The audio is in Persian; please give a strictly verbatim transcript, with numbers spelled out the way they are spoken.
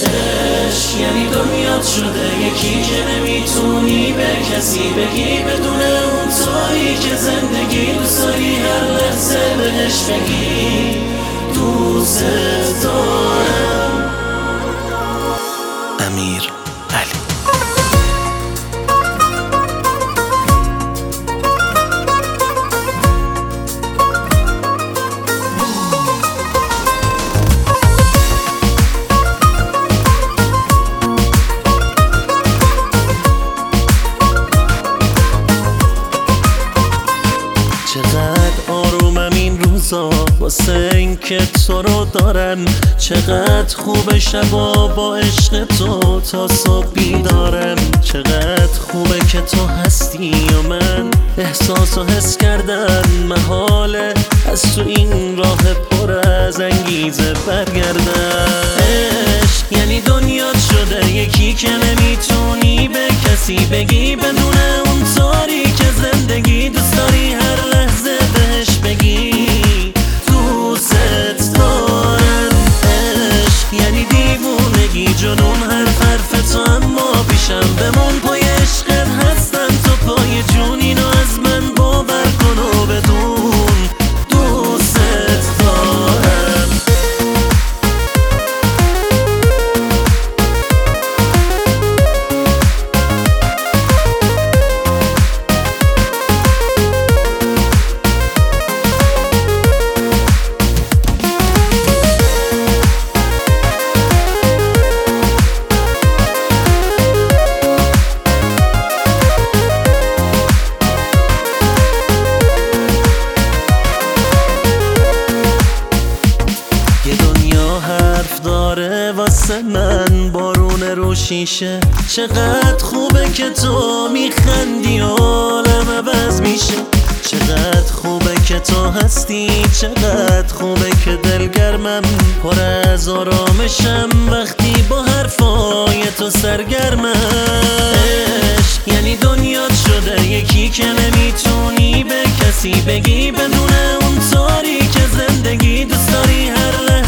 عشق یعنی دنیات شده یکی که نمیتونی به کسی بگی بدون اون طوری که زندگی دوست داری هر لحظه بهش بگی دوست دارم. امیر علی. چقدر آرومم این روزا واسه این که تو رو دارم، چقدر خوب شبا با عشق تو تا صبح بیدارم، چقدر خوبه که تو هستی و من احساس و حس کردن محاله از تو این راه پر از انگیزه برگردن. عشق یعنی دنیات شده یکی که نمیتونی به کسی بگی بدون اون طوری که زندگی دوست داری هر لحظه بهش بگی دوست دارم. عشق یعنی دیوونگی جنون حرف حرف تو اما پیشم بمون پای عشقت هستم تو پای جون اینو از من باور کن و بدون دوست دارم. داره واسه من بارون رو شیشه، چقدر خوبه که تو میخندی و عالم عوض میشه، چقدر خوبه که تو هستی، چقدر خوبه که دلگرمم پر از آرامشم وقتی با حرفای تو سرگرمم. عشق یعنی دنیات شده یکی که نمیتونی به کسی بگی بدون اون طوری که زندگی دوست داری هر لحظه